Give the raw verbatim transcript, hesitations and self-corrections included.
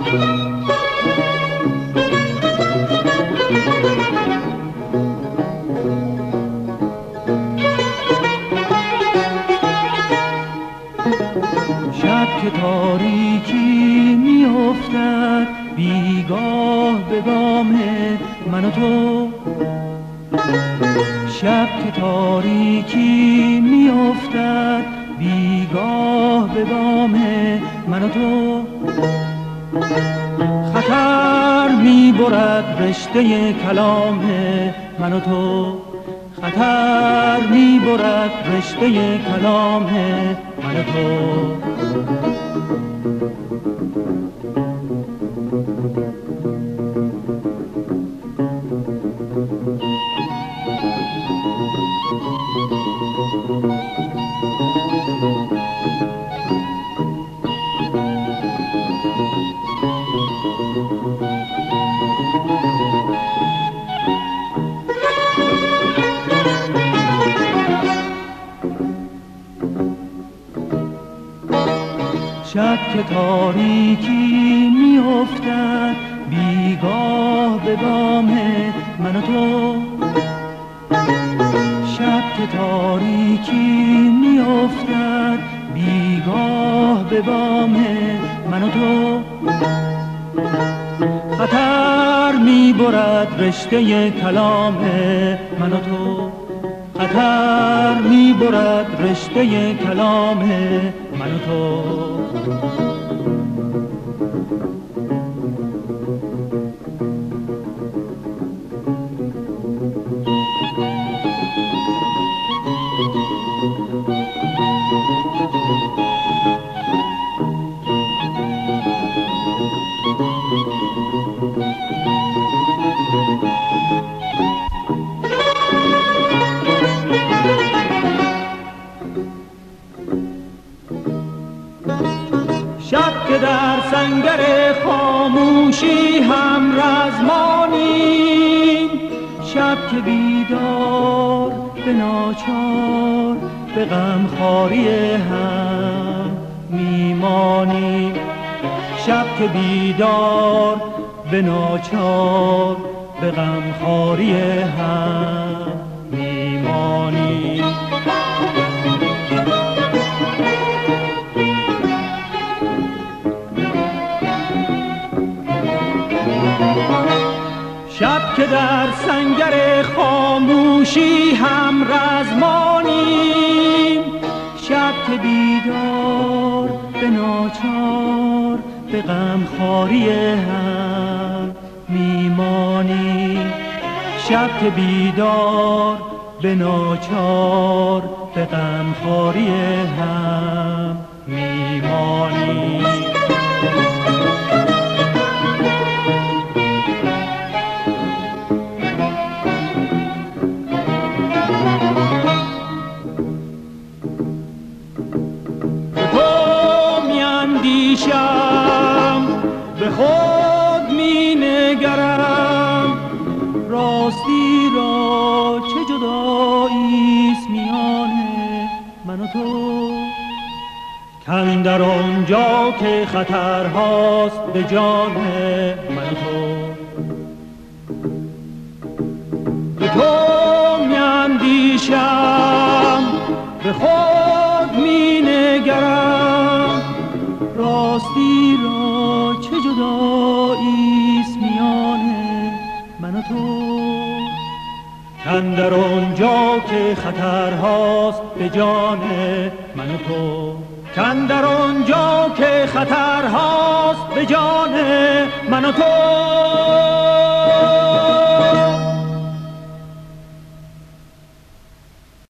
شب که تاریکی میافتد بیگاه به بام من و تو، شب که تاریکی میافتد بیگاه به بام من و تو، خطر میبرد رشته کلام من و تو، خطر میبرد رشته کلام من و تو. شب که تاریکی میافتد بیگاه به بام من و تو، شب که تاریکی میافتد بیگاه به بام من و تو، خطر میبرد رشته کلام من و تو، خطر میبرد رشته کلام من و تو. شب که در سنگر خاموشی هم رزمانیم، شب که بیدار به ناچار به غمخواری هم میمانیم، شب که بیدار به ناچار به غمخواری هم میمانیم. شب که در سنگر خاموشی هم رزمانیم، شب که بیدار به ناچار به غمخواری هم میمانیم، شب که بیدار به ناچار به غمخواری هم میمانیم. به خود می نگرم، راستی را چه جداییست میان من و تو، کاندر آنجا که خطرهاست به جان من و تو، به تو می اندیشم به خود می نگرم، راستی را چه جداییست میان من و تو، کاندر آنجا که خطرهاست به جان من و تو، کاندر آنجا که خطرهاست به جان من و تو.